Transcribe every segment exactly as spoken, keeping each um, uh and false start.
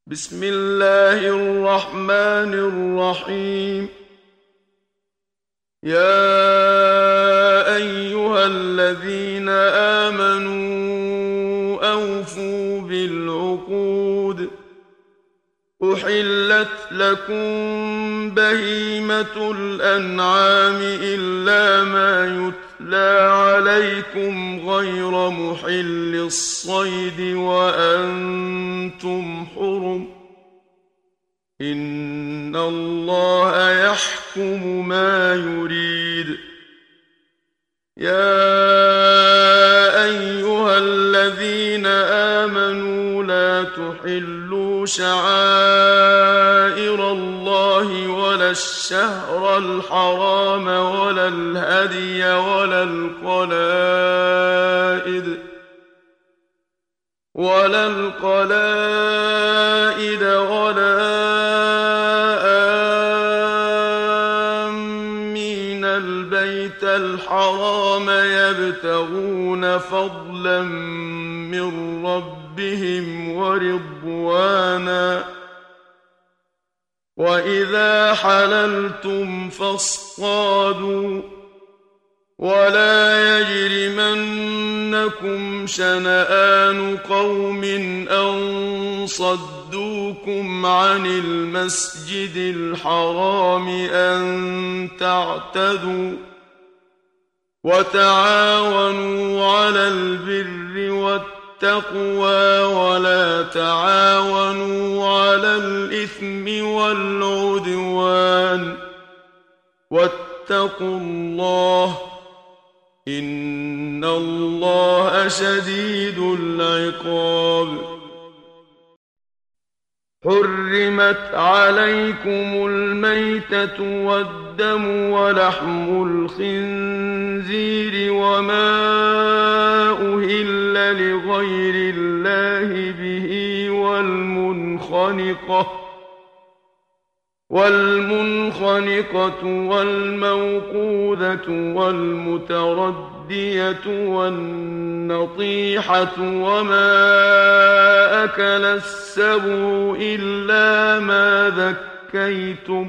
بسم الله الرحمن الرحيم. يا أيها الذين آمنوا أوفوا بالعقود. أحلت لكم بهيمة الأنعام إلا ما يتلى عليكم غير محل الصيد وأنتم حرم. إن الله يحكم ما يريد. يا أيها الذين آمنوا لا تحلوا شعائر الله ولا الشهر الحرام ولا الهدي ولا القلائد ولا القلائد ولا آمين البيت الحرام يبتغون فضلا من ربهم ورضوانا. وإذا حللتم فاصطادوا ولا يجرمنكم شنآن قوم أن صدوكم عن المسجد الحرام أن تعتدوا. وتعاونوا على البر والتقوى ولا تعاونوا على الإثم والعدوان. واتقوا الله إن الله شديد العقاب. حرمت عليكم الميتة والدم ولحم الخنزير وما أهل لغير الله به والمنخنقة والمنخنقة والموقوذة والمتردية والنطيحة وما أكل السبع إلا ما ذكيتم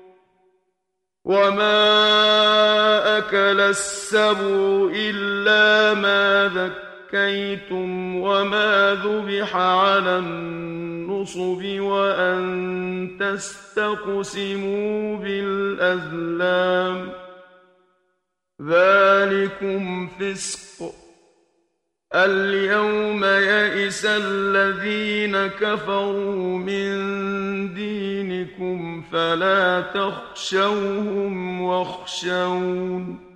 وما أكل السبع إلا ما ذكيتم وما ذبح على النصب وأن تستقسموا بالأزلام ذلكم فسق. اليوم يئس الذين كفروا من دينكم فلا تخشوهم واخشون.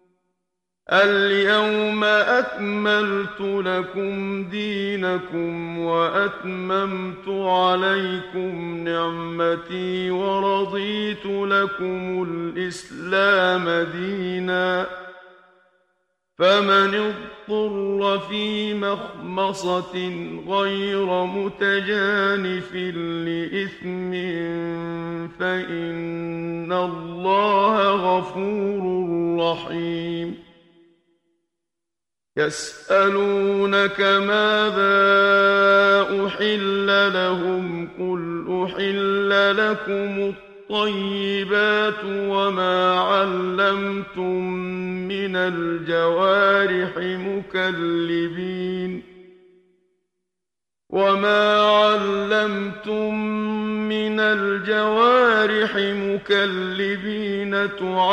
اليوم أكملت لكم دينكم وأتممت عليكم نعمتي ورضيت لكم الإسلام دينا. فمن اضطر في مخمصة غير متجانف لإثم فإن الله غفور رحيم. يسألونك ماذا أحل لهم قل أحل لكم الطيبات وما علمتم من الجوارح مكلبين وما علمتم من الجوارح مكلبين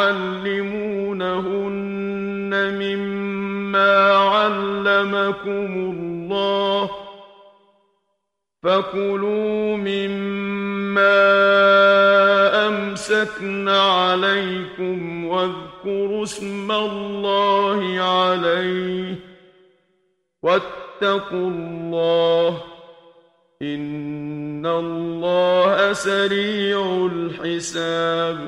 تعلمونهن مما علمكم الله فكلوا مما أمسكن عليكم واذكروا اسم الله عليه واتقوا الله إن الله سريع الحساب.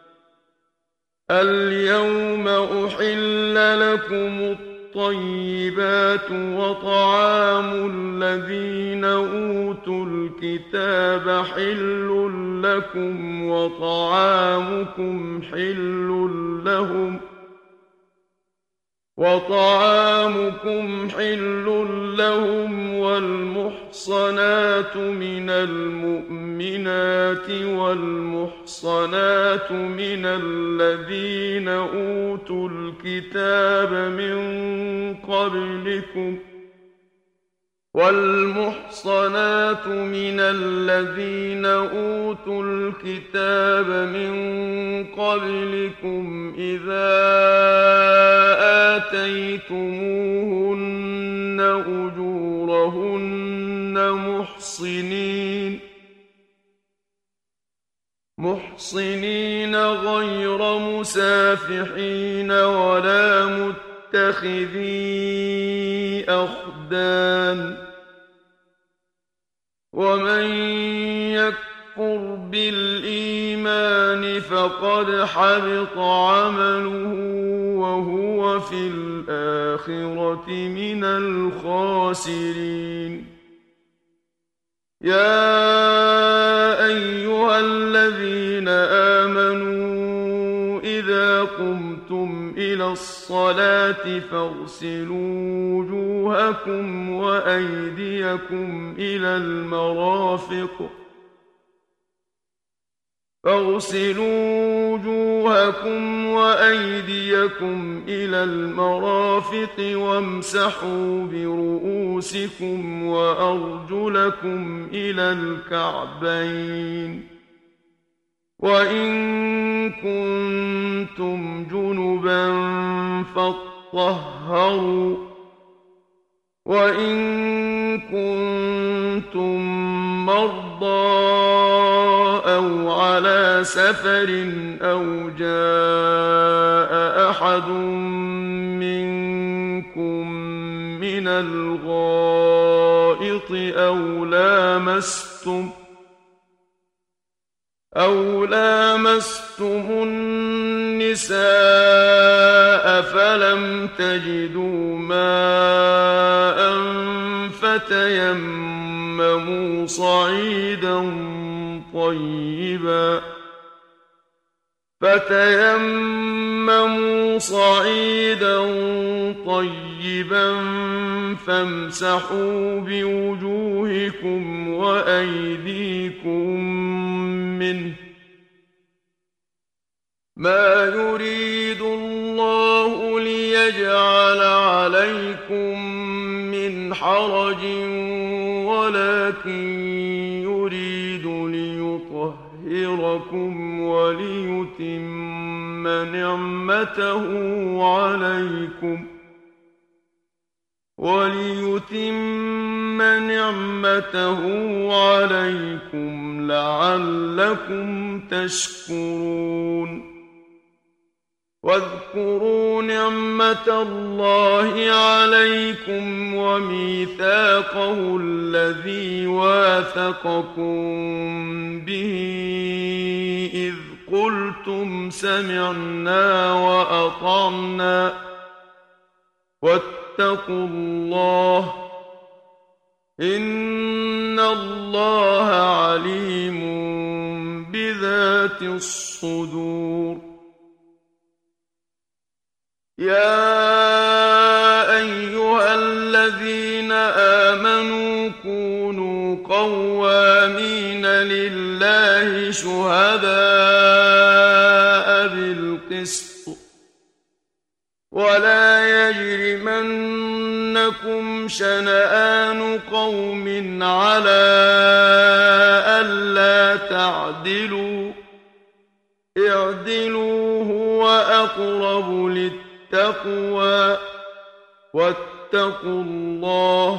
اليوم أحل لكم الطيبات وطعام الذين أوتوا الكتاب حل لكم وطعامكم حل لهم وطعامكم حل لهم والمحصنات من المؤمنات والمحصنات من الذين أوتوا الكتاب من قبلكم والمحصنات من الذين أوتوا الكتاب من قبلكم إذا آتيتموهن أجورهن محصنين محصنين غير مسافحين ولا متخذي أخدان ومن يكفر بالإيمان فقد حبط عمله وهو في الآخرة من الخاسرين يا أيها الذين آمنوا إذا قمتم إلى الصلاة فاغسلوا وجوهكم وأيديكم إلى المرافق فاغسلوا وجوهكم وأيديكم إلى المرافق وامسحوا برؤوسكم وأرجلكم إلى الكعبين وإن كنتم جنبا فاطهروا وإن كنتم مرضى أو على سفر أو جاء أحد منكم من الغائط أو لامستم أو لامستم النساء فلم تجدوا ماء فتيمموا صعيدا طيبا فتيمموا صعيدا طيبا فامسحوا بوجوهكم وأيديكم منه ما يريد الله ليجعل عليكم من حرج ولكن يريد ليطهركم وليتم نعمته عليكم وليتم نعمته عليكم لعلكم تشكرون واذكروا نعمة الله عليكم وميثاقه الذي واثقكم به إذ قلتم سمعنا وأطعنا واتقوا الله إن الله عليم بذات الصدور يا أيها الذين آمنوا كونوا قوامين لله شهداء بالقسط ولا يجرمنكم شنآن قوم على ألا تعدلوا اعدلوا هو أقرب للتقوى واتقوا الله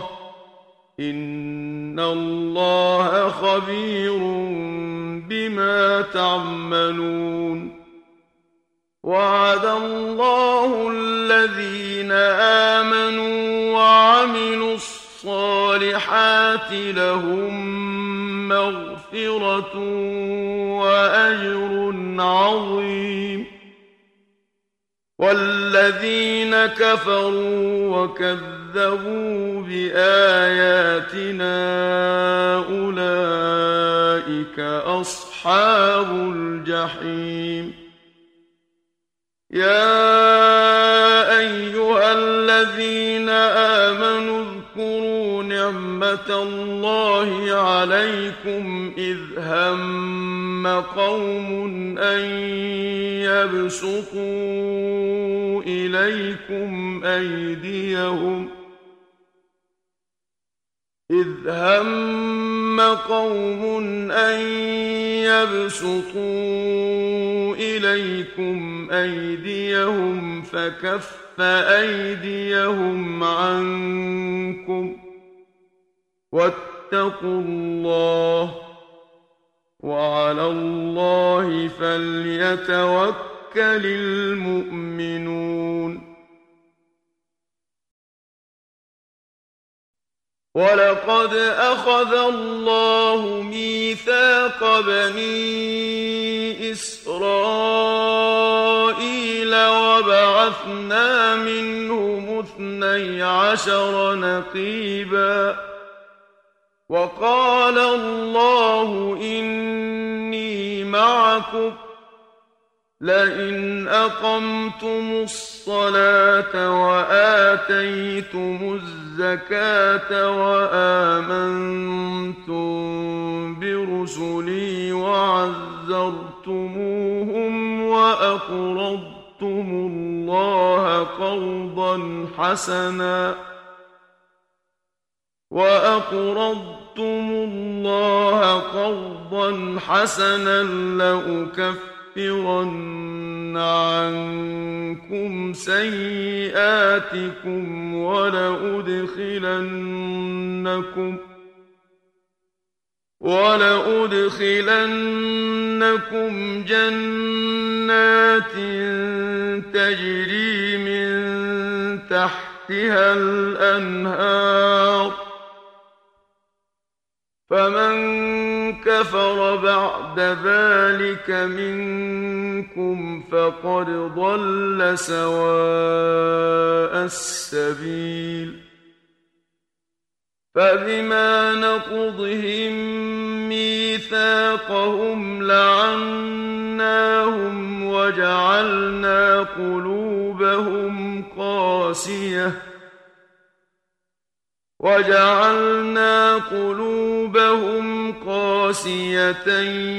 إن الله خبير بما تعملون وعد الله الذين آمنوا وعملوا الصالحات لهم مغفرة وأجر عظيم والذين كفروا وكذبوا بآياتنا أولئك أصحاب الجحيم يا أيها الذين آمنوا اذكروا نعمة الله عليكم إذ هم قوم أن يبسطوا إليكم أيديهم إذ هم قوم أن يبسطوا إليكم أيديهم فكف أيديهم عنكم واتقوا الله وعلى الله فليتوكل المؤمنون. ولقد أخذ الله ميثاق بني إسرائيل وبعثنا منهم اثني عشر نقيبا وقال الله إني معكم لئن أقمتم الصلاة وآتيتم الزكاة وآمنتم برسلي وعزرتموهم وأقرضتم الله قرضا حسنا وأقرضتم الله قرضا حسنا لأكفرن عنكم سيئاتكم ولأدخلنكم ولأدخلنكم جنات تجري من تحتها الأنهار فمن كفر بعد ذلك منكم فقد ضل سواء السبيل. فبما نقضهم ميثاقهم لعناهم وجعلنا قلوبهم قاسية وجعلنا قلوبهم قاسية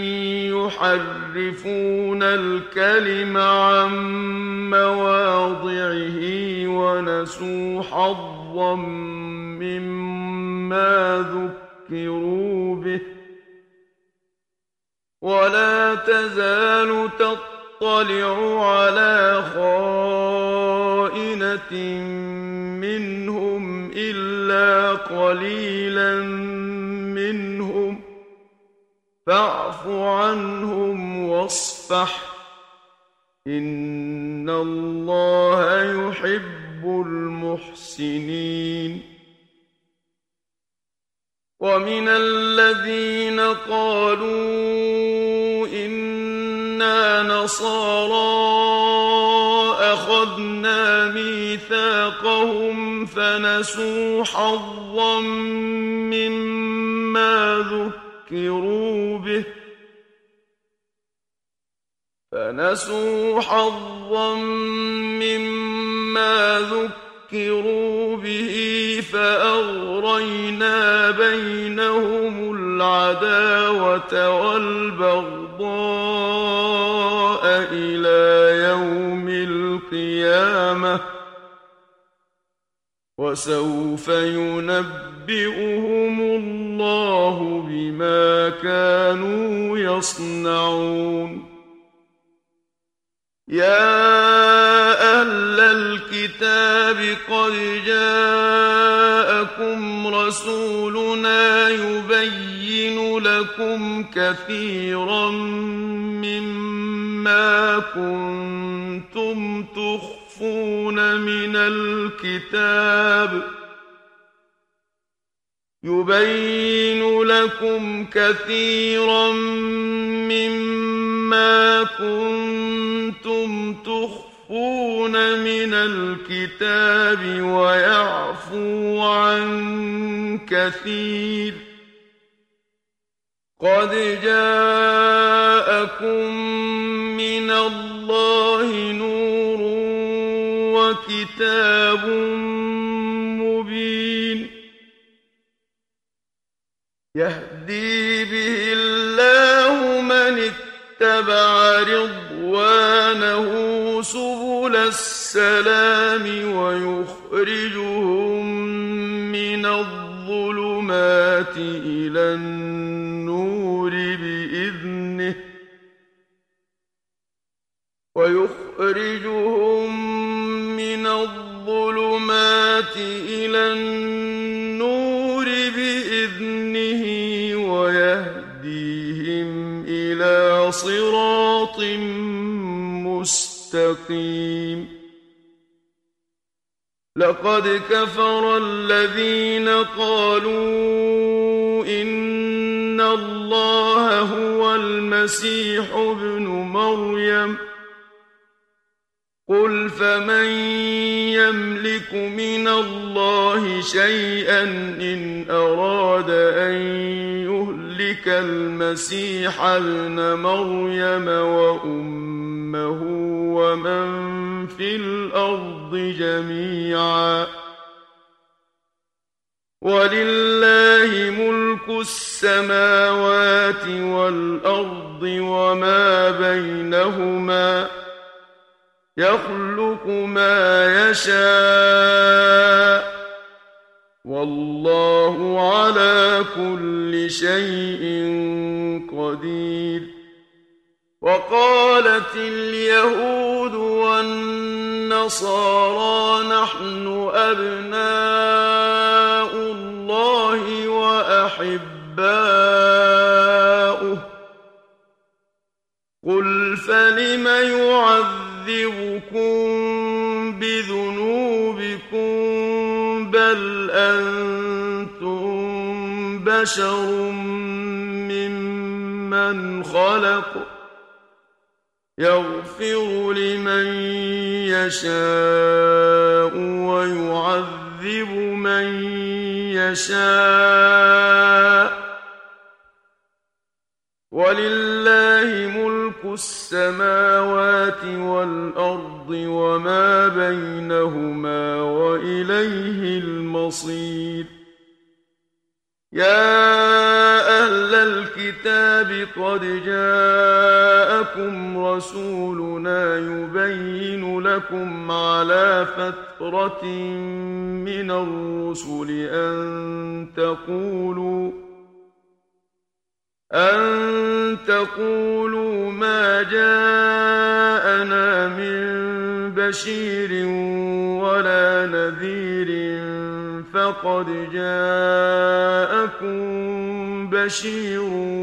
يحرفون الكلم عن مواضعه ونسوا حظا مما ذكروا به ولا تزال تطلع على خائنة منهم إلا قليلا منهم فاعف عنهم واصفح إن الله يحب المحسنين. ومن الذين قالوا إنا نصارى أخذنا ميثاقهم فنسوا حظا مما ذكروا به فنسوا حظا مما ذكروا به فأغرينا بينهم العداوة والبغضاء إلى يوم القيامة وسوف ينبئهم الله بما كانوا يصنعون. يا أهل الكتاب قد جاءكم رسولنا يبين لكم كثيرا مما كنتم تخفون من الكتاب يبين لكم كثيرا مما كنتم تخفون من الكتاب ويعفو عن كثير قد جاءكم من الله نور وكتاب يهدي به الله من اتبع رضوانه سبل السلام ويخرجهم من الظلمات إلى النور بإذنه ويخرجهم من الظلمات إلى النور بإذنه ويهديهم إلى صراط مستقيم. لقد كفر الذين قالوا إن الله هو المسيح ابن مريم قل فمن يملك من الله شيئا إن أراد أن يهلك المسيح ابن مريم وأمه ومن في الأرض جميعا ولله ملك السماوات والأرض وما بينهما يخلق ما يشاء والله على كل شيء قدير. وقالت اليهود والنصارى نحن أبناء الله وأحباؤه قل فلم يعذبكم بذنوبكم بل أنتم بشر ممن خلق يغفر لمن يشاء ويعذب من يشاء ولله ملك السماوات والأرض وما بينهما وإليه المصير. يا أهل الكتاب قد جاءكم رسولنا يبين لكم على فترة من الرسل أن تقولوا أن تقولوا ما جاءنا من بشير ولا نذير فقد جاءكم بشير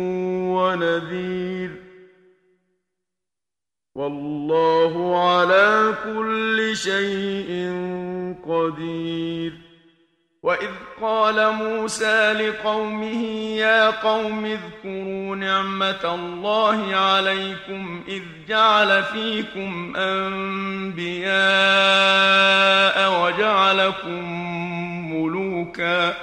ونذير والله على كل شيء قدير. وإذ قال موسى لقومه يا قوم اذكروا نعمة الله عليكم إذ جعل فيكم أنبياء وجعلكم ملوكا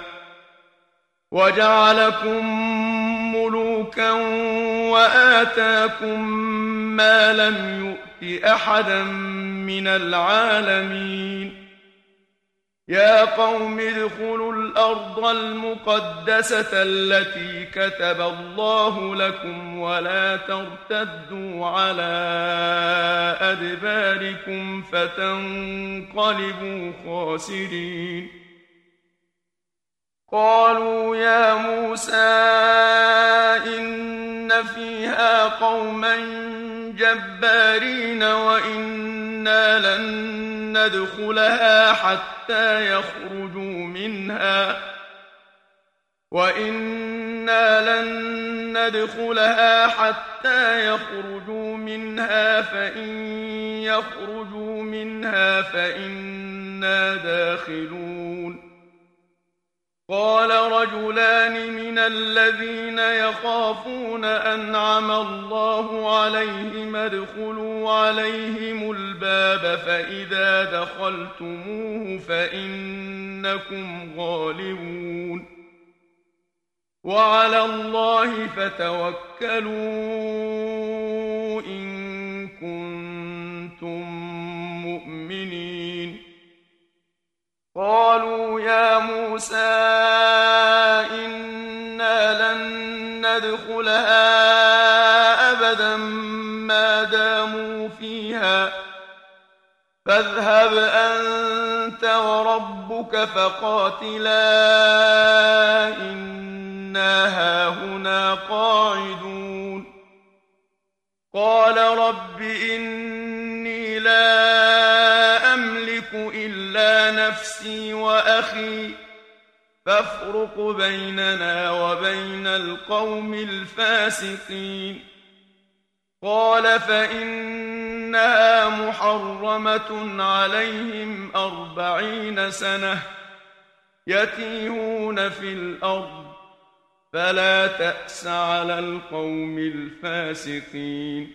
وجعلكم ملوكا وآتاكم ما لم يؤت أحدا من العالمين. يا قوم ادخلوا الأرض المقدسة التي كتب الله لكم ولا ترتدوا على أدباركم فتنقلبوا خاسرين. قالوا يا موسى إن فيها قوما جبارين وإنا لن ندخلها حتى يخرجوا منها وإنا لن ندخلها حتى يخرجوا منها فإن يخرجوا منها فإنا داخلون. قال رجلان من الذين يخافون أنعم الله عليهم ادخلوا عليهم الباب فإذا دخلتموه فإنكم غالبون وعلى الله فتوكلوا إن كنتم مؤمنين. قالوا يا موسى إنا إنا لن ندخلها أبدا ما داموا فيها فاذهب أنت وربك فقاتلا إنا هاهنا قاعدون قال رب إني لا أملك إلا نفسي وأخي فافرق بيننا وبين القوم الفاسقين قال فإنها محرمة عليهم أربعين سنة يتيهون في الأرض فلا تأس على القوم الفاسقين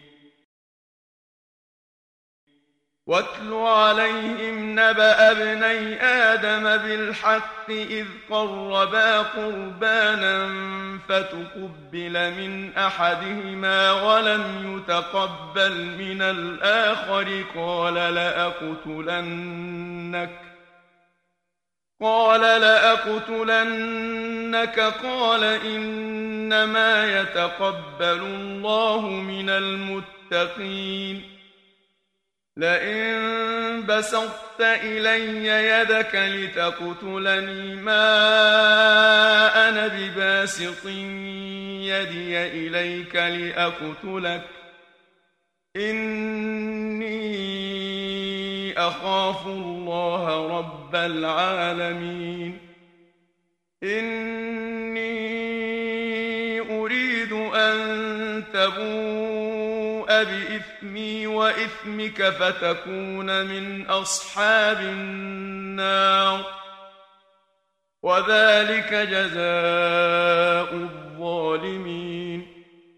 واتل عليهم نبأ ابني آدم بالحق إذ قربا قربانا فتقبل من أحدهما ولم يتقبل من الآخر قال لأقتلنك قال لأقتلنك قال إنما يتقبل الله من المتقين لئن بسطت إلي يدك لتقتلني ما أنا بباسط يدي إليك لأقتلك إني أخاف الله رب العالمين إني أريد أن تبوء بإثمي وإثمك فتكون من أصحاب النار وذلك جزاء الظالمين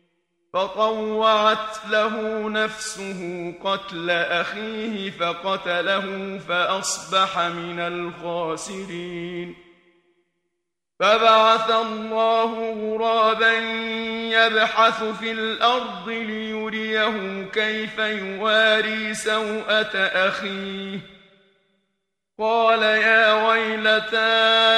فطوعت له نفسه قتل أخيه فقتله فأصبح من الخاسرين فبعث الله غرابا يبحث في الأرض ليريه كيف يواري سوءة أخيه قال يا ويلتى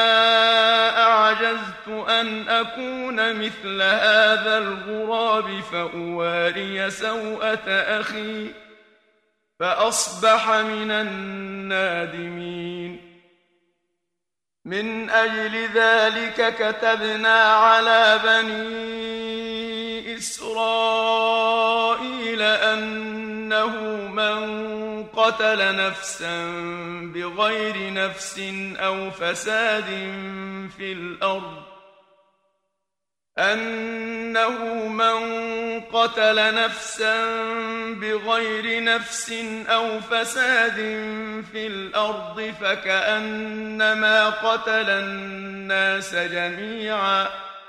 أعجزت أن أكون مثل هذا الغراب فأواري سوءة أخي فأصبح من النادمين من أجل ذلك كتبنا على بني إسرائيل أنه من قتل نفسا بغير نفس أو فساد في الأرض أنه من قتل نفسا بغير نفس أو فساد في الأرض فكأنما قتل الناس جميعا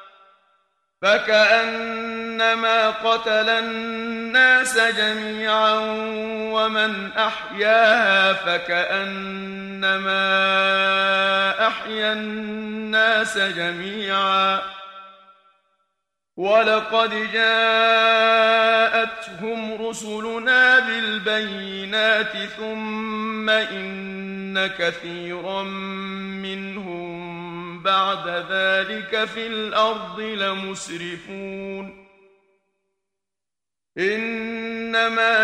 فكأنما قتل الناس جميعا ومن أحياها فكأنما أحيا الناس جميعا ولقد جاءتهم رسلنا بالبينات ثم إن كثيرا منهم بعد ذلك في الأرض لمسرفون إنما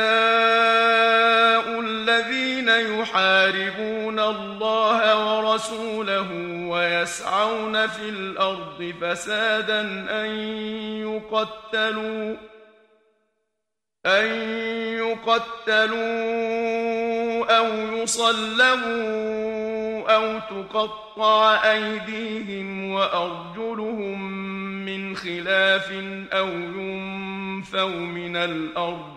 جزاء الذين يحاربون الله ورسوله ويسعون في الأرض فسادا أن يقتلوا أن يقتلوا أو يصلبوا أو تقطع أيديهم وأرجلهم من خلاف أو ينفوا من الأرض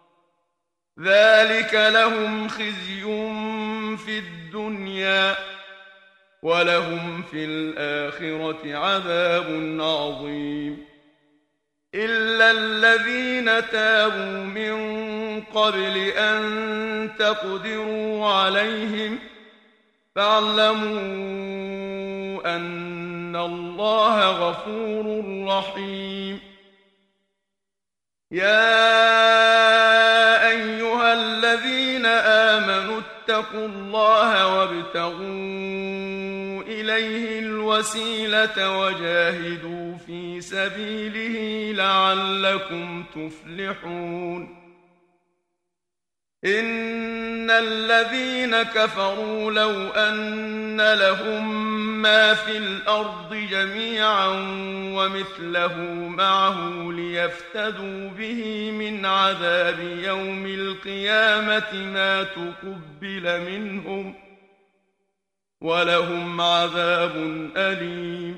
ذلك لهم خزي في الدنيا ولهم في الآخرة عذاب عظيم إلا الذين تابوا من قبل أن تقدروا عليهم فاعلموا أن الله غفور رحيم يا أيها الذين آمنوا اتقوا الله وابتغوا إليه الوسيلة وجاهدوا في سبيله لعلكم تفلحون إن الذين كفروا لو أن لهم ما في الأرض جميعا ومثله معه ليفتدوا به من عذاب يوم القيامة ما تقبل منهم ولهم عذاب أليم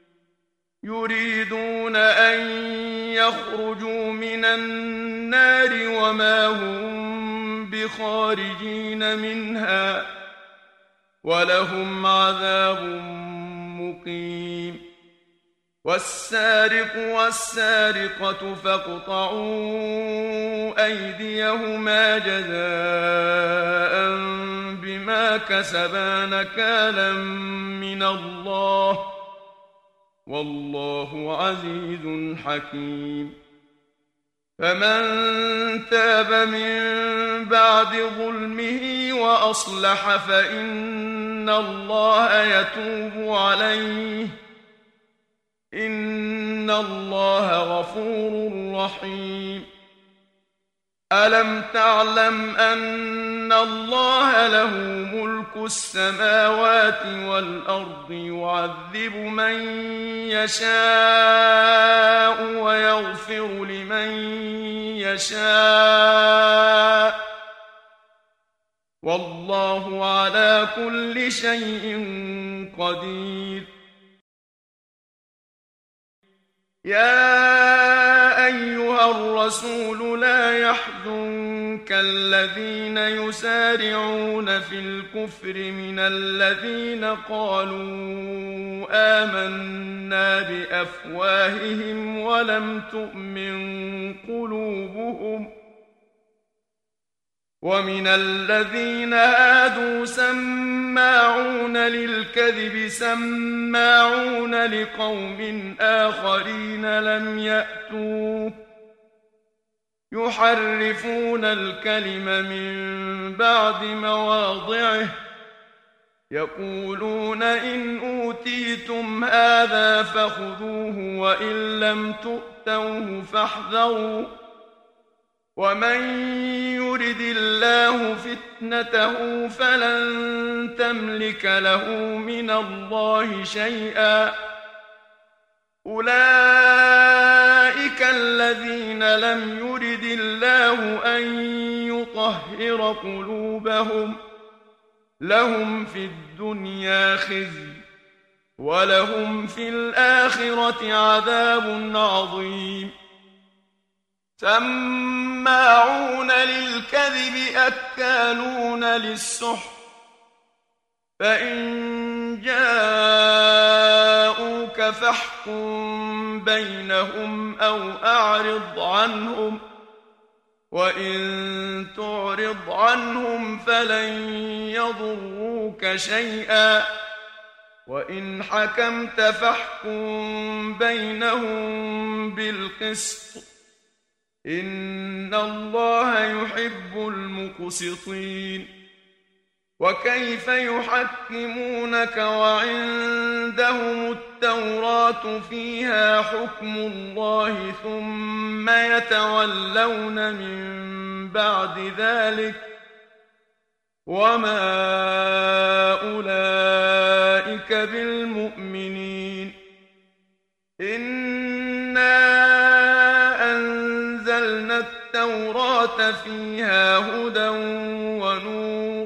يريدون أن يخرجوا من النار وما هم بخارجين منها ولهم عذاب مقيم والسارق والسارقة فاقطعوا أيديهما جزاء بما كسبا نكالا من الله والله عزيز حكيم فمن تاب من بعد ظلمه وأصلح فإن الله يتوب عليه إن الله غفور رحيم ألم تعلم أن الله له ملك السماوات والأرض يعذب من يشاء ويغفر لمن يشاء والله على كل شيء قدير يا أيها الرسول لا يحزنك الذين يسارعون في الكفر من الذين قالوا آمنا بأفواههم ولم تؤمن قلوبهم ومن الذين هادوا سماعون للكذب سماعون لقوم آخرين لم يأتوك يحرفون الكلم من بعد مواضعه يقولون إن أوتيتم هذا فخذوه وإن لم تؤتوه فاحذروا ومن يرد الله فتنته فلن تملك له من الله شيئا أولئك الذين لم يرد الله أن يطهر قلوبهم لهم في الدنيا خزي ولهم في الآخرة عذاب عظيم سماعون للكذب أكالون للسحت فإن جاءوك فاحكم بينهم أو أعرض عنهم وإن تعرض عنهم فلن يضروك شيئا وإن حكمت فاحكم بينهم بالقسط إن الله يحب المقسطين وكيف يحكمونك وعندهم التوراة فيها حكم الله ثم يتولون من بعد ذلك وما أولئك بالمؤمنين إنا أنزلنا التوراة فيها هدى ونور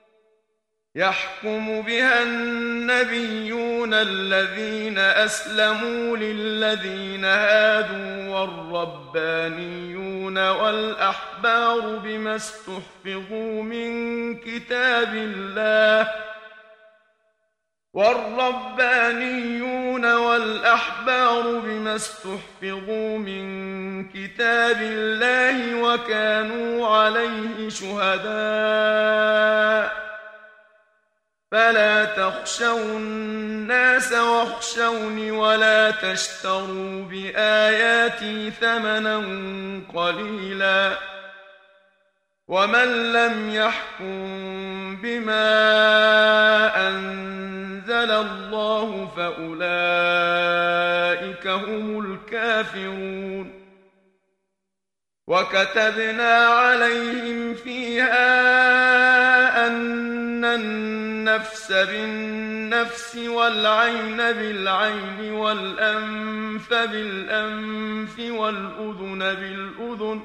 يحكم بها النبيون الذين أسلموا للذين هادوا والربانيون والأحبار بما استحفظوا من كتاب الله والربانيون والأحبار بما استحفظوا من كتاب الله وكانوا عليه شهداء فلا تخشوا الناس واخشوني ولا تشتروا بآياتي ثمنا قليلا ومن لم يحكم بما أنزل أنزل الله فأولئك هم الكافرون. وكتبنا عليهم فيها أن النفس بالنفس والعين بالعين والأنف بالأنف والأذن بالأذن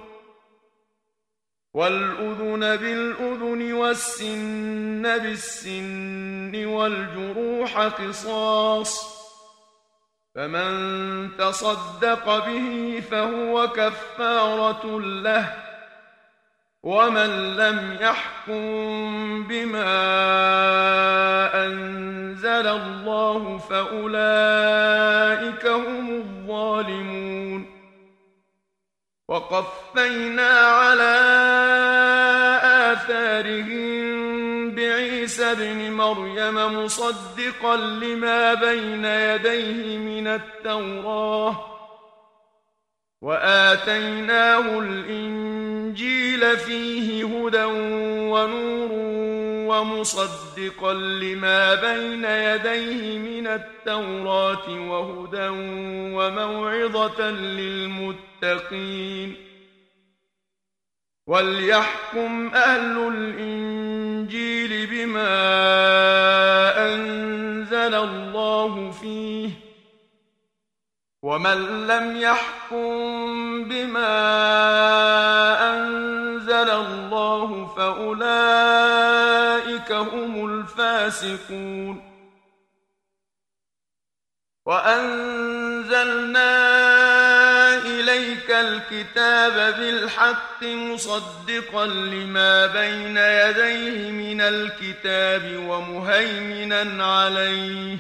والأذن بالأذن والسن بالسن والجروح قصاص، فمن تصدق به فهو كفارة له، ومن لم يحكم بما أنزل الله فأولئك هم الظالمون. وقفينا على آثارهم بعيسى ابن مريم مصدقا لما بين يديه من التوراة، وآتيناه الإنجيل فيه هدى ونور ومصدقا لما بين يديه من التوراة وهدى وموعظة للمتقين. وليحكم أهل الإنجيل بما أنزل الله فيه، ومن لم يحكم بما أنزل الله فأولئك هم الفاسقون. وأنزلنا إليك الكتاب بالحق مصدقا لما بين يديه من الكتاب ومهيمنا عليه،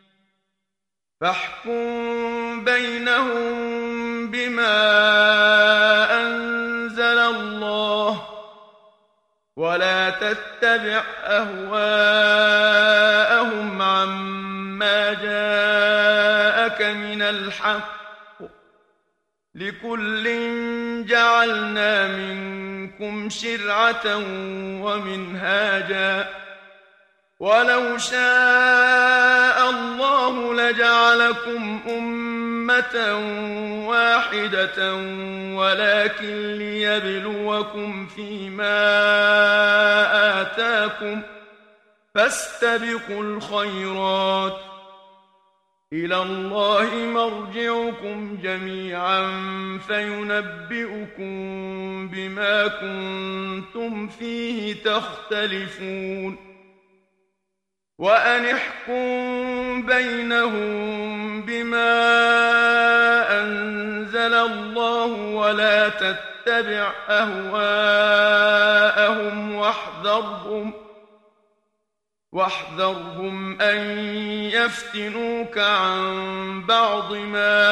فاحكم بينهم بما أنزل الله، ولا تتبع أهواءهم عما جاءك من الحق، لكل جعلنا منكم شرعة ومنهاجا، ولو شاء الله لجعلكم أمة واحدة ولكن ليبلوكم فيما آتاكم، فاستبقوا الخيرات، إلى الله مرجعكم جميعا فينبئكم بما كنتم فيه تختلفون. وأن احكم بينهم بما أنزل الله ولا تتبع أهواءهم واحذرهم واحذرهم أن يفتنوك عن بعض ما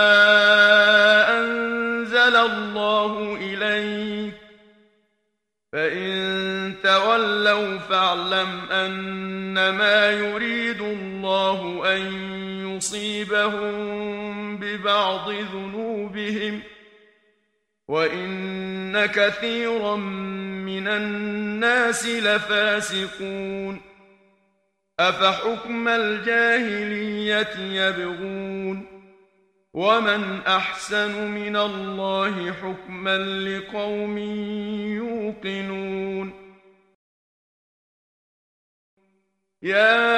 أنزل الله إليك، فإن تولوا فاعلم أنما يريد الله أن يصيبهم ببعض ذنوبهم، وإن كثيرا من الناس لفاسقون. أفحكم الجاهلية يبغون، ومن أحسن من الله حكما لقوم يوقنون. يا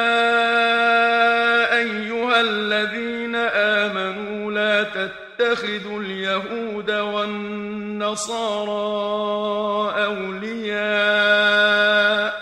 أيها الذين آمنوا لا تتخذوا اليهود والنصارى أولياء،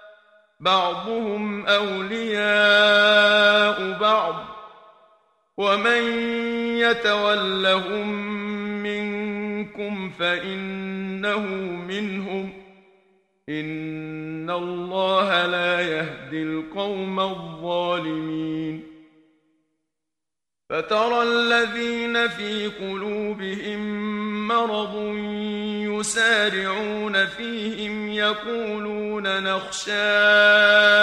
بعضهم أولياء بعض، ومن يتولهم منكم فإنه منهم، إن الله لا يهدي القوم الظالمين. فترى الذين في قلوبهم مرض يسارعون فيهم يقولون نخشى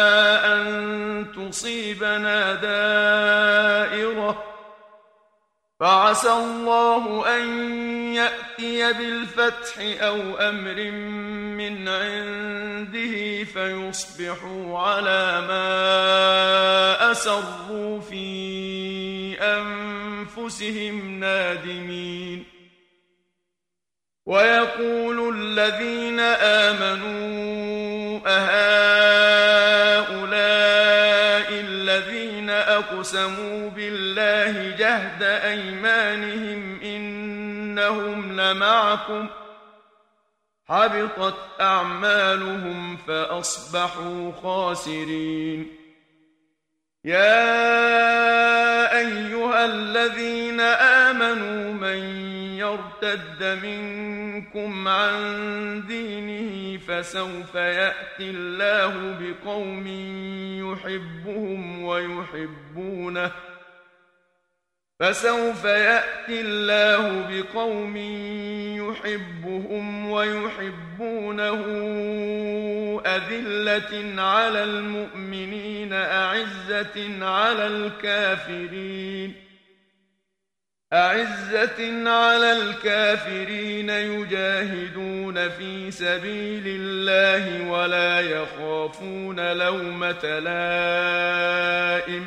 أن تصيبنا دائرة فعسى الله أن يأتي بالفتح أو أمر من عنده فيصبحوا على ما أسروا في أنفسهم نادمين. ويقول الذين آمنوا أهؤلاء الذين أقسموا بالله جهد أيمانهم إنهم لمعكم حبطت أعمالهم فأصبحوا خاسرين. يا أيها الذين آمنوا من يرتد منكم عن دينه فسوف يأتي الله بقوم يحبهم ويحبونه فسوف يأتي الله بقوم يحبهم ويحبونه أذلة على المؤمنين أعزة على الكافرين أعزة على الكافرين يجاهدون في سبيل الله ولا يخافون لومة لائم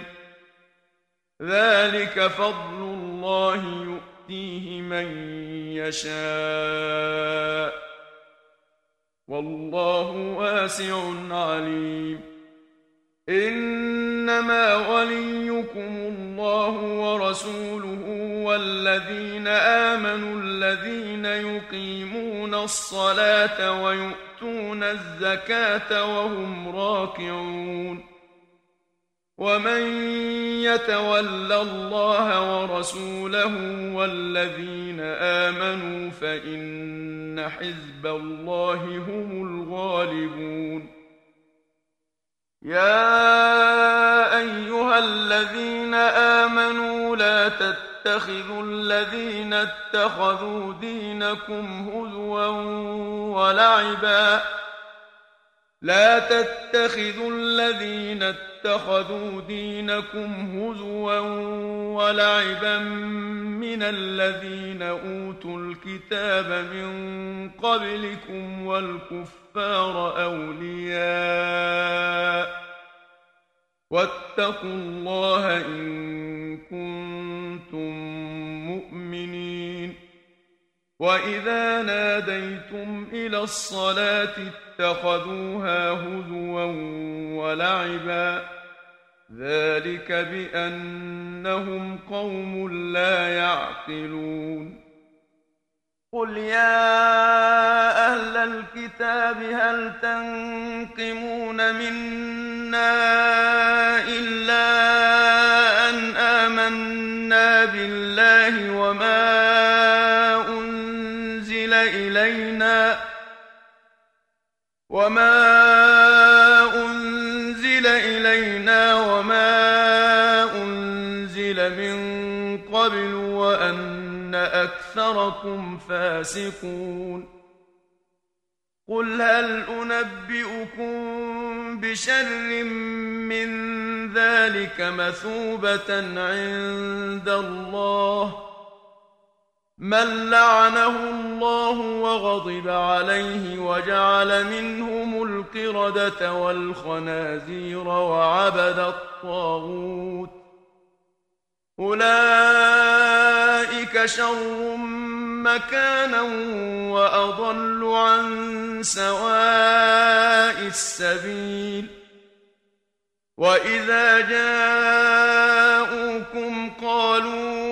ذلك فضل الله يؤتيه من يشاء والله واسع عليم. إنما وليكم الله ورسوله والذين آمنوا الذين يقيمون الصلاة ويؤتون الزكاة وهم راكعون. ومن يتول الله ورسوله والذين آمنوا فإن حزب الله هم الغالبون. يا أيها الذين آمنوا لا تتخذوا الذين اتخذوا دينكم هزوا ولعبا لا تتخذوا الذين اتخذوا دينكم هزوا ولعبا من الذين أوتوا الكتاب من قبلكم والكفار أولياء واتقوا الله إن كنتم مؤمنين. وإذا ناديتم إلى الصلاة اتخذوها هزوا ولعبا ذلك بأنهم قوم لا يعقلون. قل يا أهل الكتاب هل تنقمون منا إلا أن آمنا بالله وما أنزل إلينا وما أنزل إلينا وما أنزل من قبل وأن أكثركم فاسقون. قل هل أنبئكم بشر من ذلك مثوبة عند الله من لعنه الله وغضب عليه وجعل منهم القردة والخنازير وعبد الطاغوت أولئك شر مكانا وأضل عن سواء السبيل. وإذا جاءوكم قالوا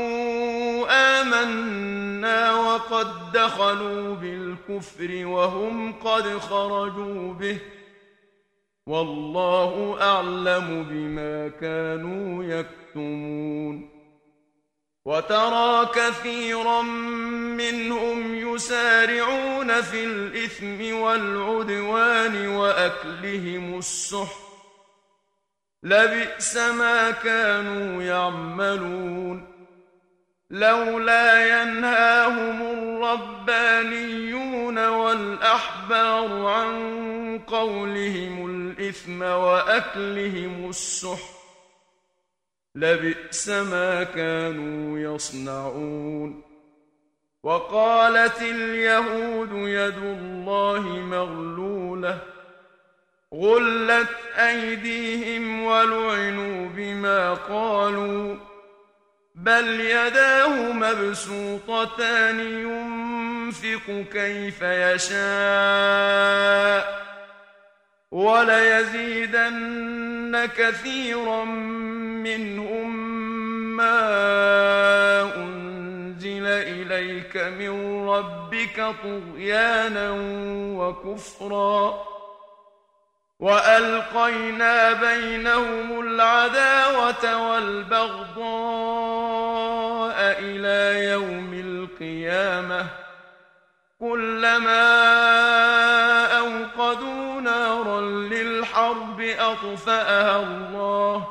آمنا وقد دخلوا بالكفر وهم قد خرجوا به والله أعلم بما كانوا يكتمون. وترى كثيرا منهم يسارعون في الإثم والعدوان وأكلهم السحت لبئس ما كانوا يعملون. لولا ينهاهم الربانيون والأحبار عن قولهم الإثم وأكلهم السحت لبئس ما كانوا يصنعون. وقالت اليهود يد الله مغلولة غلت أيديهم ولعنوا بما قالوا بل يداه مبسوطتان ينفق كيف يشاء وليزيدن كثيرا منهم ما أنزل إليك من ربك طغيانا وكفرا وألقينا بينهم العداوة والبغضاء إلى يوم القيامة كلما أوقدوا نارا للحرب أطفأها الله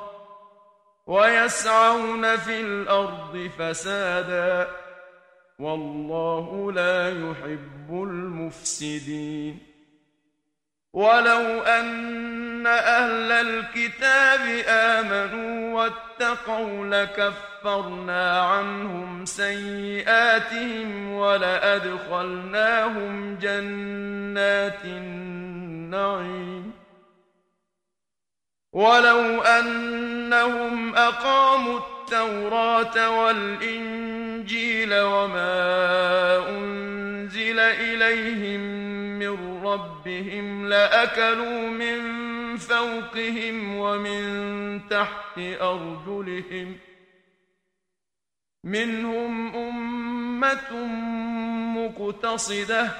ويسعون في الأرض فسادا والله لا يحب المفسدين. ولو أن أهل الكتاب آمنوا واتقوا لكفرنا عنهم سيئاتهم ولأدخلناهم جنات النعيم. ولو أنهم أقاموا التوراة والإنجيل وما أنزل إليهم من ربهم لأكلوا من فوقهم ومن تحت أرجلهم منهم أمة مقتصدة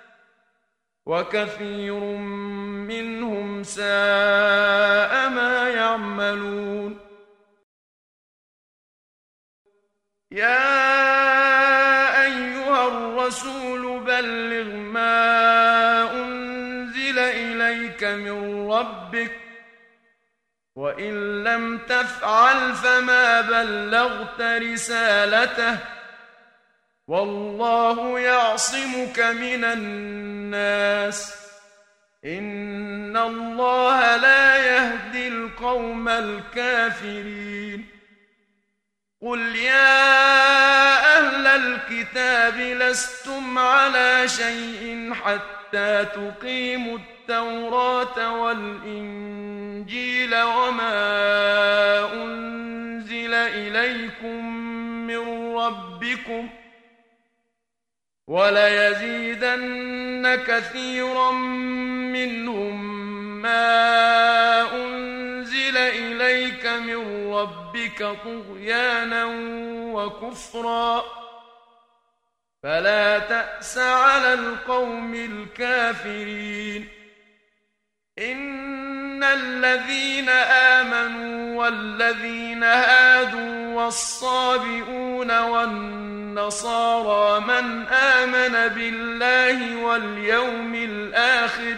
وكثير منهم ساء ما يعملون. يا أيها الرسول بلغ ما أنزل إليك من ربك وإن لم تفعل فما بلغت رسالته والله يعصمك من الناس إن الله لا يهدي القوم الكافرين. قل يا أهل الكتاب لستم على شيء حتى تقيموا التوراة والإنجيل وما أنزل إليكم من ربكم وليزيدن كثيرا منهم ما أنزل إليك من ربك طغيانا وكفرا فلا تأس على القوم الكافرين. إن الذين آمنوا والذين هادوا والصابئون والنصارى من آمن بالله واليوم الآخر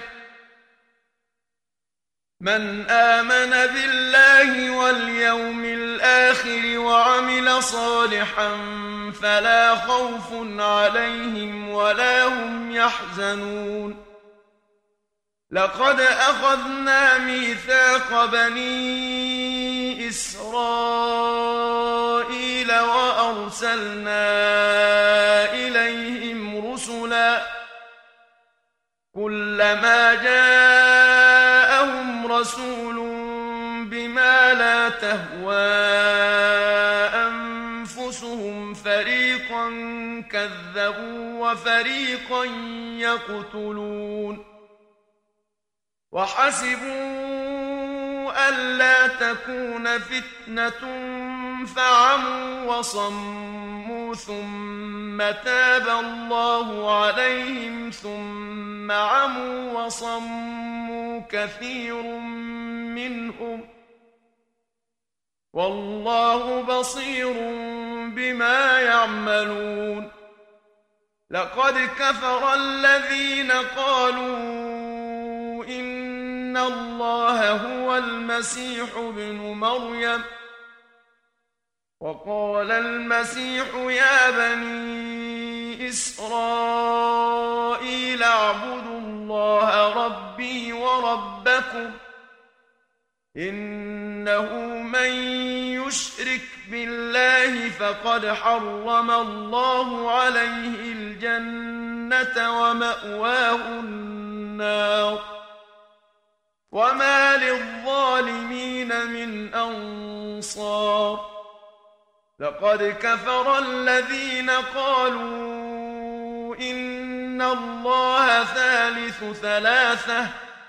من آمن بالله واليوم الآخر وعمل صالحا فلا خوف عليهم ولا هم يحزنون. لقد أخذنا ميثاق بني إسرائيل وأرسلنا إليهم رسلا كلما جاءهم رسول بما لا تهوى أنفسهم فريقا كذبوا وفريقا يقتلون. وحسبوا ألا تكون فتنة فعموا وصموا ثم تاب الله عليهم ثم عموا وصموا كثير منهم والله بصير بما يعملون. لقد كفر الذين قالوا إن الله هو المسيح ابن مريم وقال المسيح يا بني إسرائيل اعبدوا الله ربي وربكم إنه من يشرك بالله فقد حرم الله عليه الجنة ومأواه النار وما للظالمين من أنصار لقد كفر الذين قالوا إن الله ثالث ثلاثة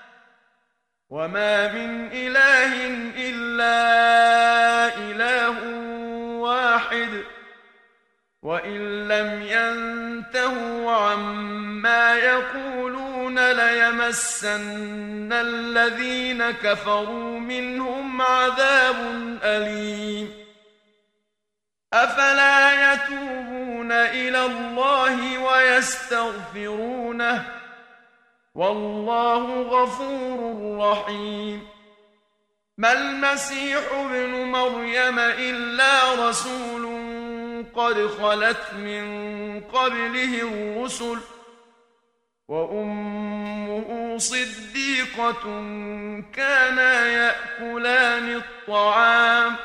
وما من إله إلا إله واحد وإن لم ينتهوا عما يقولون ليمسن الذين كفروا منهم عذاب أليم أفلا يتوبون إلى الله ويستغفرونه والله غفور رحيم ما المسيح ابن مريم إلا رسول قد خلت من قبله الرسل وأمه صديقة كانا يأكلان الطعام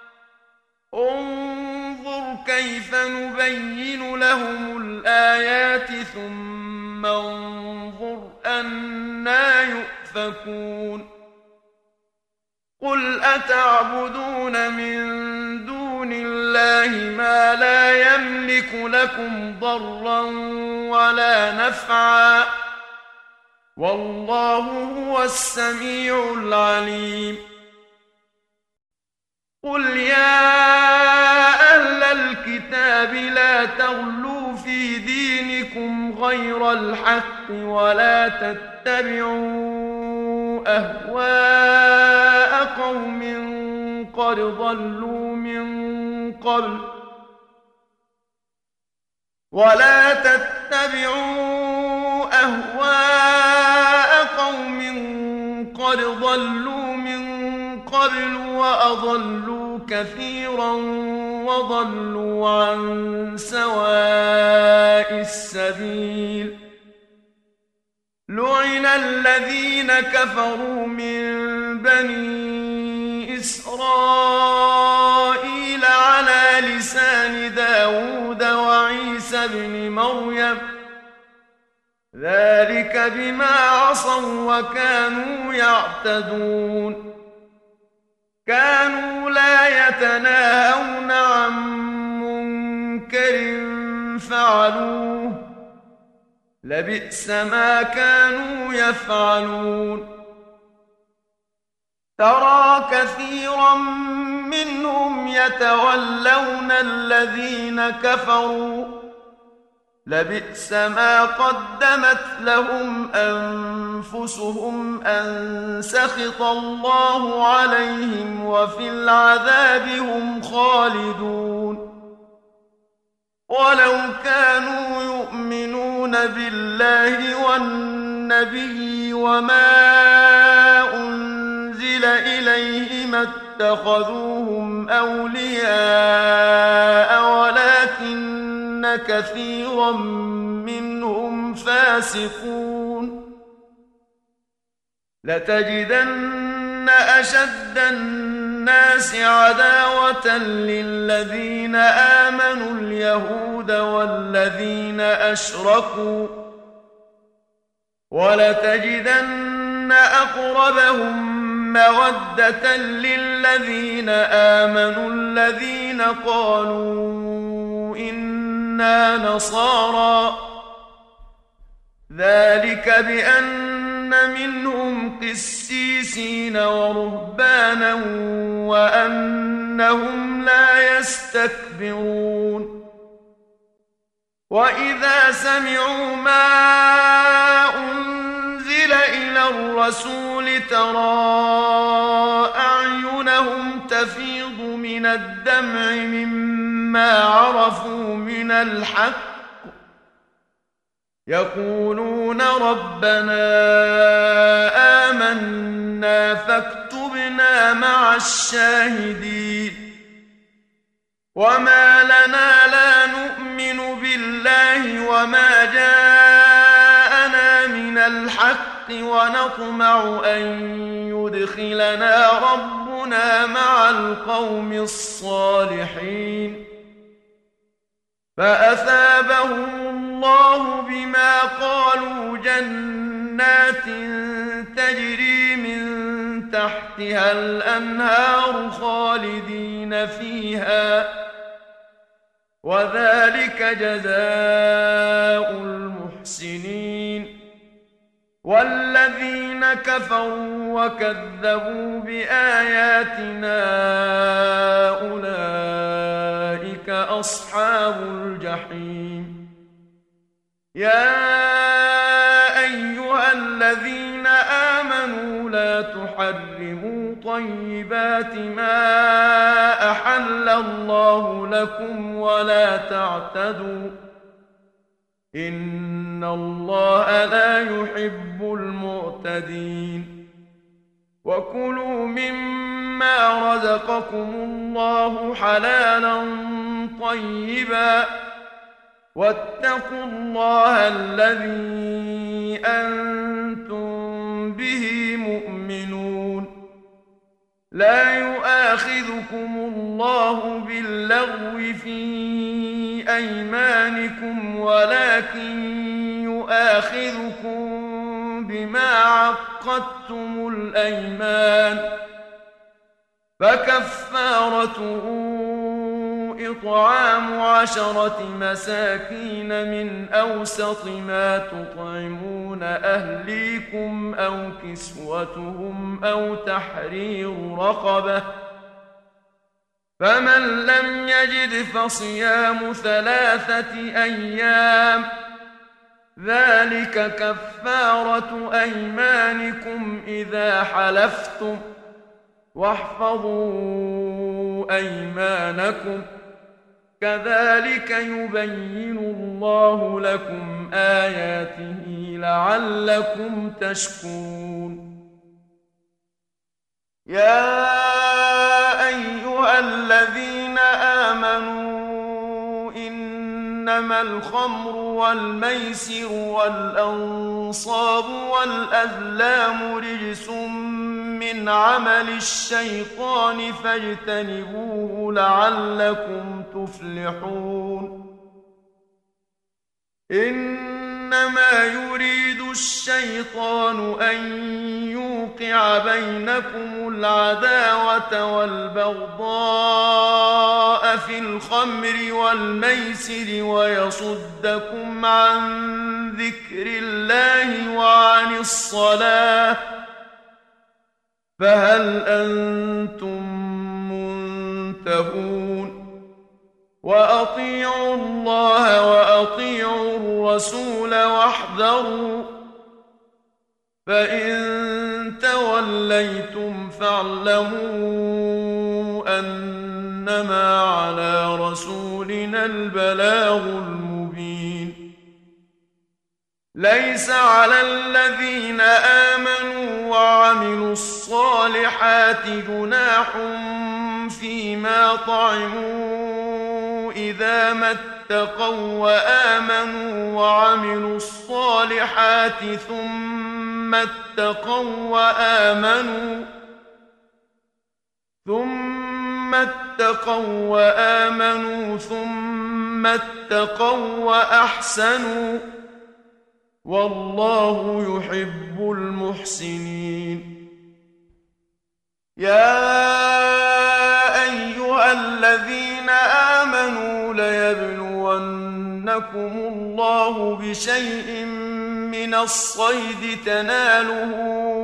انظر كيف نبين لهم الآيات ثم انظر أنى يؤفكون قل أتعبدون من دون الله ما لا يملك لكم ضرا ولا نفعا والله هو السميع العليم قل يا أهل الكتاب لا تغلوا في دينكم غير الحق ولا تتبعوا أهواء قوم قد ضلوا من قبل ولا تتبعوا أهواء قوم قد ضلوا من قبل وأضلوا كثيرا وضلوا عن سواء السبيل لعن الذين كفروا من بني إسرائيل على لسان داود وعيسى بن مريم ذلك بما عصوا وكانوا يعتدون كانوا لا يتناهون عن منكر فعلوه لبئس ما كانوا يفعلون ترى كثيرا منهم يتولون الذين كفروا لبئس ما قدمت لهم أنفسهم أن سخط الله عليهم وفي العذاب هم خالدون ولو كانوا يؤمنون بالله والنبي وما أنزل إليه ما اتخذوهم أولياء ولكن كثيرا منهم فاسقون لتجدن أشد الناس عداوة للذين آمنوا اليهود والذين أشركوا ولتجدن أقربهم مودة للذين آمنوا الذين قالوا إنا نصارى ذلك بأن منهم قسيسين ورهبانا وأنهم لا يستكبرون وإذا سمعوا ما أنزل إلى الرسول ترى أعينهم تفيض من الدمع مما عرفوا من الحق يقولون ربنا آمنا فاكتبنا مع الشاهدين وما لنا لا نؤمن بالله وما جاءنا من الحق ونطمع أن يدخلنا ربنا فألقاهما مع القوم الصالحين فأثابهم الله بما قالوا جنات تجري من تحتها الأنهار خالدين فيها وذلك جزاء المحسنين والذين كفروا وكذبوا بآياتنا أولئك أصحاب الجحيم يا أيها الذين آمنوا لا تحرموا طيبات ما أحل الله لكم ولا تعتدوا إن الله لا يحب المعتدين وكلوا مما رزقكم الله حلالا طيبا واتقوا الله الذي أنتم به مؤمنون لا يؤاخذكم الله باللغو في أيمانكم ولكن يؤاخذكم بما عقدتم الأيمان فكفارته إطعام عشرة مساكين من أوسط ما تطعمون أهليكم أو كسوتهم أو تحرير رقبة فمن لم يجد فصيام ثلاثة أيام ذلك كفارة أيمانكم إذا حلفتم واحفظوا أيمانكم كذلك يبين الله لكم آياته لعلكم تشكرون يا أيها الذين آمنوا إنما الخمر والميسر والأنصاب والأزلام رجس من عمل الشيطان فاجتنبوه لعلكم تفلحون إنما يريد الشيطان أن يوقع بينكم العداوة والبغضاء في الخمر والميسر ويصدكم عن ذكر الله وعن الصلاة فهل أنتم منتهون وأطيعوا الله وأطيعوا الرسول واحذروا فإن توليتم فاعلموا أنما على رسولنا البلاغ المبين ليس على الذين آمنوا وعملوا الصالحات جناح فيما طعموا إذا ما اتقوا وآمنوا وعملوا الصالحات ثم اتقوا وآمنوا ثم اتقوا وآمنوا ثم اتقوا وأحسنوا والله يحب المحسنين يا أيها الذين آمنوا ليبلونكم الله بشيء من الصيد تناله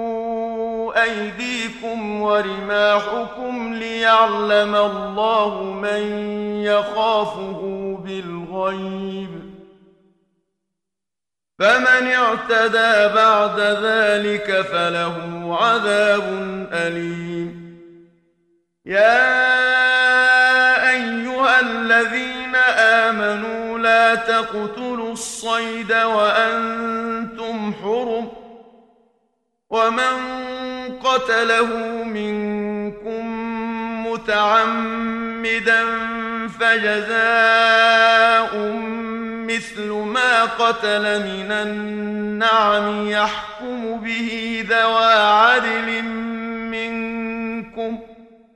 أيديكم ورماحكم ليعلم الله من يخافه بالغيب فمن اعتدى بعد ذلك فله عذاب أليم يا أيها الذين آمنوا لا تقتلوا الصيد وأنتم حرم ومن قتله منكم متعمدا فجزاء مثل ما قتل من النعم يحكم به ذوى عدل منكم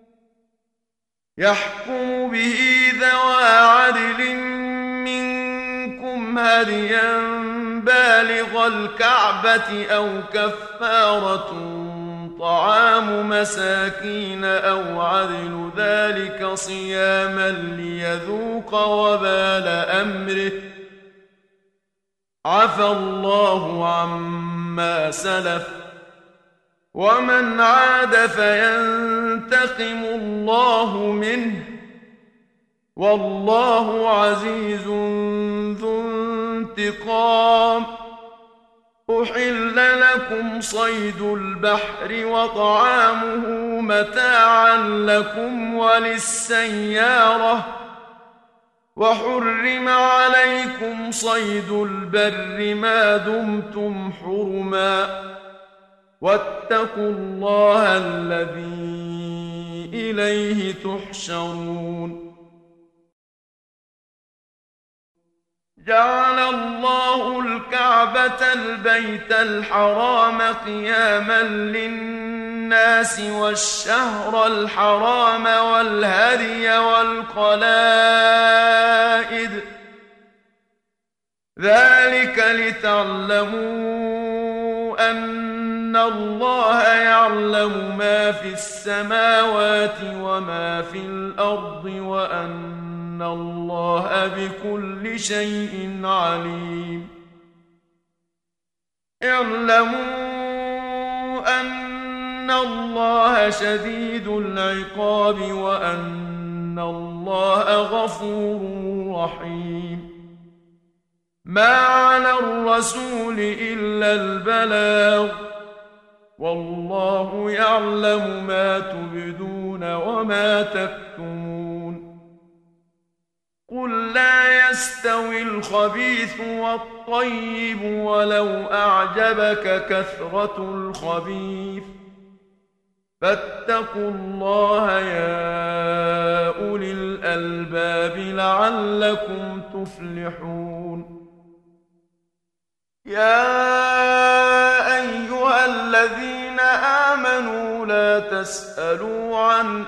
يحكم به ذوى عدل منكم هديا بالغ الكعبة أو كفارة طعام مساكين أو عدل ذلك صياما ليذوق وبال أمره عفى الله عما سلف ومن عاد فينتقم الله منه والله عزيز ذو انتقام. أحل لكم صيد البحر وطعامه متاعا لكم وللسيارة وحرم عليكم صيد البر ما دمتم حرما واتقوا الله الذي إليه تحشرون. جعل الله الكعبة البيت الحرام قياما للناس والشهر الحرام والهدي والقلائد ذلك لتعلموا أن الله يعلم ما في السماوات وما في الأرض وأن إن الله بكل شيء عليم. اعلموا أن الله شديد العقاب وأن الله غفور رحيم. ما على الرسول إلا البلاغ والله يعلم ما تبدون وما تكتمون. قل لا يستوي الخبيث والطيب ولو أعجبك كثرة الخبيث فاتقوا الله يا أولي الألباب لعلكم تفلحون. يا أيها الذين آمنوا لا تسألوا عن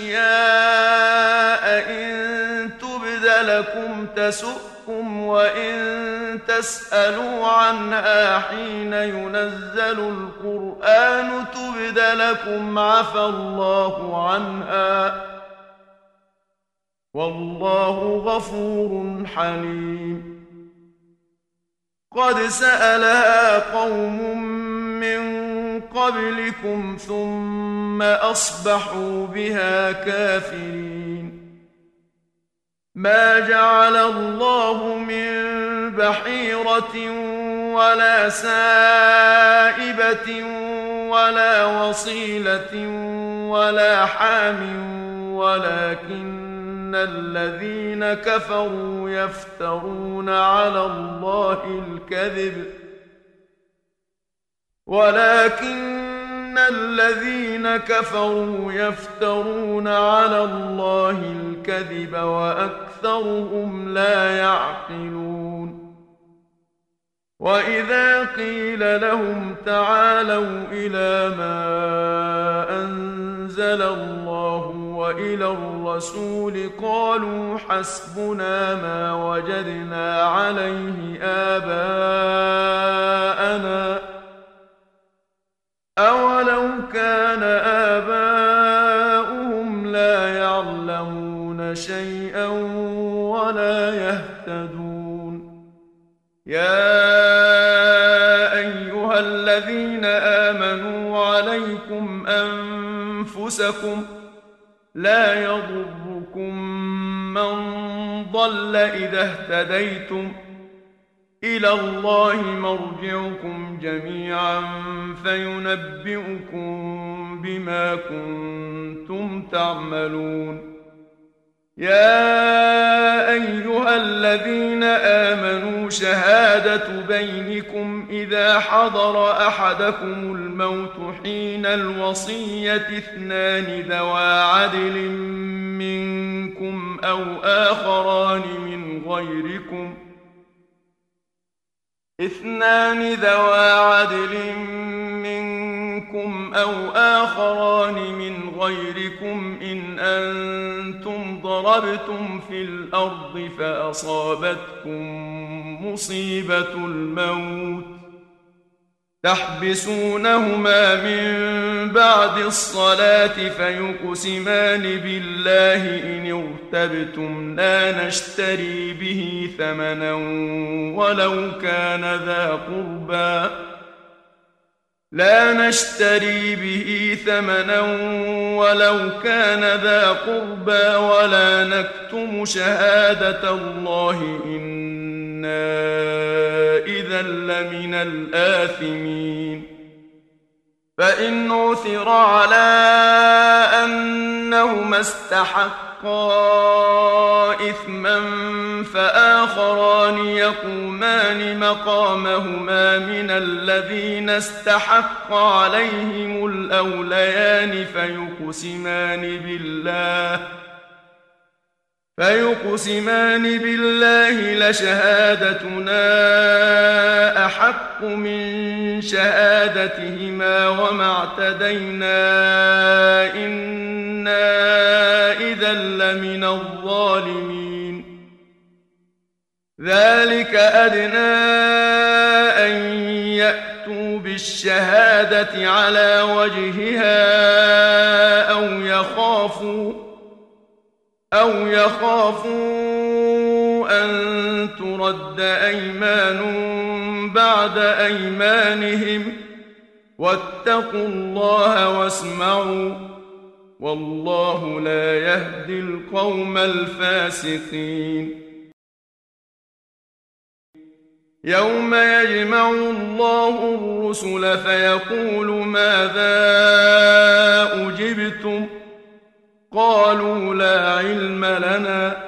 أشياء إن لكم تسؤكم وإن تسألوا عنها حين ينزل القرآن تبد لكم عفى الله عنها والله غفور حليم. قد سألها قوم من قبلكم ثم أصبحوا بها كافرين. ما جعل الله من بحيرة ولا سائبة ولا وصيلة ولا حام ولكن الذين كفروا يفترون على الله الكذب ولكن الذين كفروا يفترون على الله الكذب وأكثرهم لا يعقلون. وإذا قيل لهم تعالوا إلى ما أنزل الله وإلى الرسول قالوا حسبنا ما وجدنا عليه آباءنا أولو كان آباؤهم لا يعلمون شيئا ولا يهتدون. يا أيها الذين آمنوا عليكم أنفسكم لا يضركم من ضل إذا اهتديتم إلى الله مرجعكم جميعا فينبئكم بما كنتم تعملون. يا أيها الذين آمنوا شهادة بينكم إذا حضر أحدكم الموت حين الوصية اثنان ذوى عدل منكم أو آخران من غيركم اثنان ذوا عدل منكم أو آخران من غيركم إن أنتم ضربتم في الأرض فأصابتكم مصيبة الموت تحبسونهما من بعد الصلاة فيقسمان بالله إن ارتبتم لا نشتري به ثمنا ولو كان ذا قربى لا نشتري به ثمنا ولو كان ذا قربى ولا نكتم شهادة الله إنا إذا لمن الآثمين فإن عثر على أنهما استحقا إثما فآخران يقومان مقامهما من الذين استحق عليهم الأوليان فيقسمان بالله فيقسمان بالله لشهادتنا أحق من شهادتهما وما اعتدينا إنا إذا لمن الظالمين ذلك أدنى أن يأتوا بالشهادة على وجهها أو يخافوا أو يخافوا أن ترد أيمان بعد أيمانهم واتقوا الله واسمعوا والله لا يهدي القوم الفاسقين يوم يجمع الله الرسل فيقول ماذا أجبتم قالوا لا علم لنا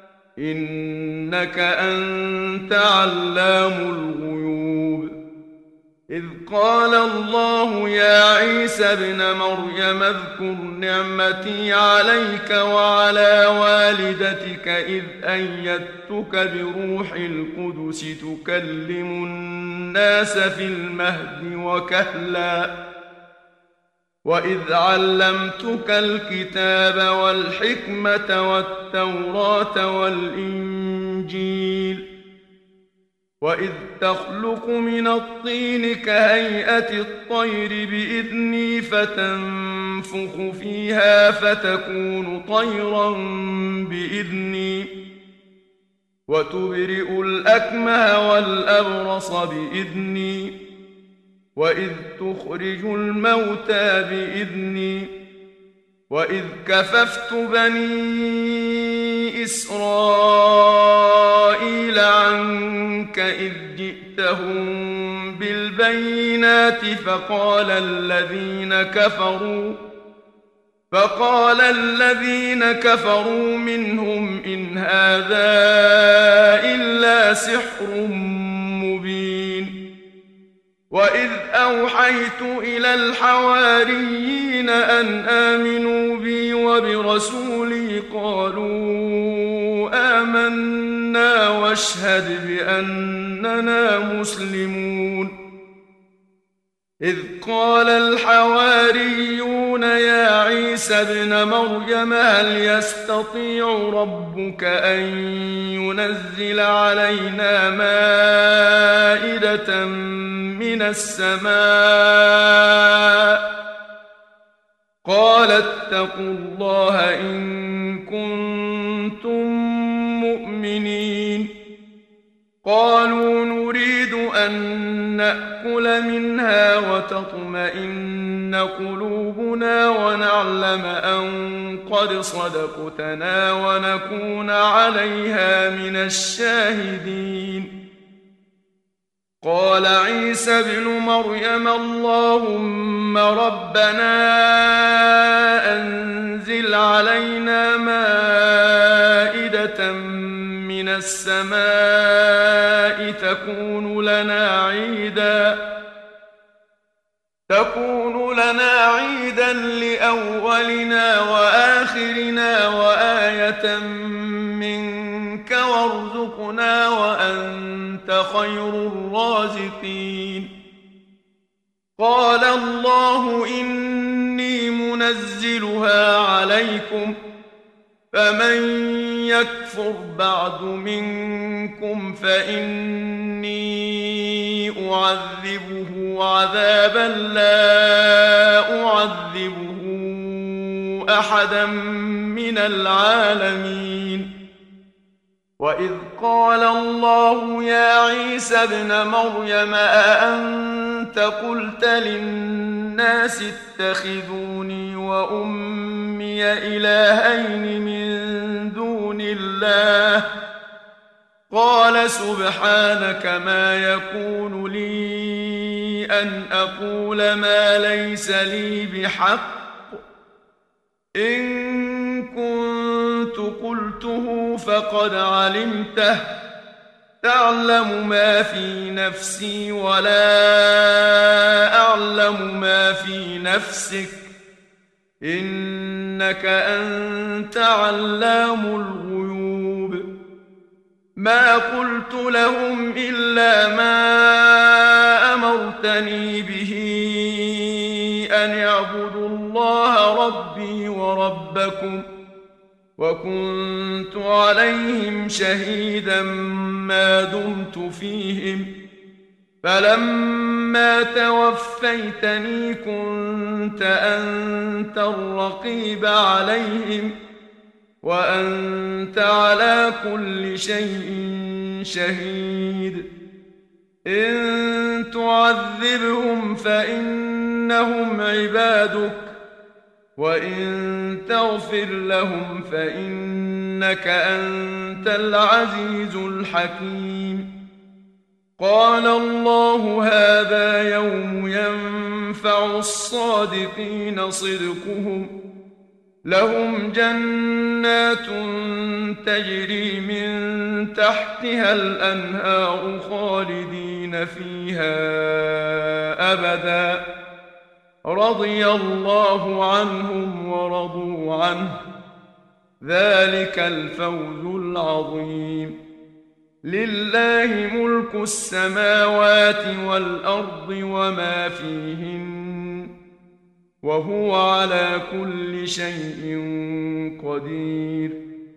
إنك أنت علام الغيوب إذ قال الله يا عيسى ابن مريم اذكر نعمتي عليك وعلى والدتك إذ أيدتك بروح القدس تكلم الناس في المهد وكهلا وإذ علمتك الكتاب والحكمة والتوراة والإنجيل وإذ تخلق من الطين كهيئة الطير بإذني فتنفخ فيها فتكون طيرا بإذني وتبرئ الأكمه والأبرص بإذني وإذ تخرج الموتى بإذني وإذ كففت بني إسرائيل عنك إذ جئتهم بالبينات فقال الذين كفروا فقال الذين كفروا منهم إن هذا إلا سحر مبين وإذ أوحيت إلى الحواريين أن آمنوا بي وبرسولي قالوا آمنا واشهد بأننا مسلمون إذ قال الحواريون يا عيسى ابن مريم هل يستطيع ربك أن ينزل علينا مائدة من السماء قال اتقوا الله إن كنتم مؤمنين قالوا نريد أن نأكل منها وتطمئن قلوبنا ونعلم أن قد صدقتنا ونكون عليها من الشاهدين قال عيسى ابن مريم اللهم ربنا أنزل علينا مائدة من السماء تكون لنا عيدا تكون لنا عيدا لأولنا وآخرنا وآية منك وارزقنا وأنت وأنت خير الرازقين. قال الله إني منزلها عليكم فمن يكفر بعد منكم فإني أعذبه عذابا لا أعذبه أحدا من العالمين. وإذ قال الله يا عيسى ابن مريم أأنت قلت للناس اتخذوني وأمي إلهين من دون الله قال سبحانك ما يكون لي أن أقول ما ليس لي بحق إن كنت قلته فقد علمته تعلم ما في نفسي ولا أعلم ما في نفسك إنك أنت علام الغيوب. ما قلت لهم إلا ما أمرتني به أن يعبدوا الله ربي وربكم وكنت عليهم شهيدا ما دمت فيهم فلما توفيتني كنت أنت الرقيب عليهم وأنت على كل شيء شهيد. إن تعذبهم فإنهم عبادك وإن تغفر لهم فإنك أنت العزيز الحكيم. قال الله هذا يوم ينفع الصادقين صدقهم لهم جنات تجري من تحتها الأنهار خالدين فيها أبدا رضي الله عنهم ورضوا عنه ذلك الفوز العظيم. لله ملك السماوات والأرض وما فيهن وهو على كل شيء قدير.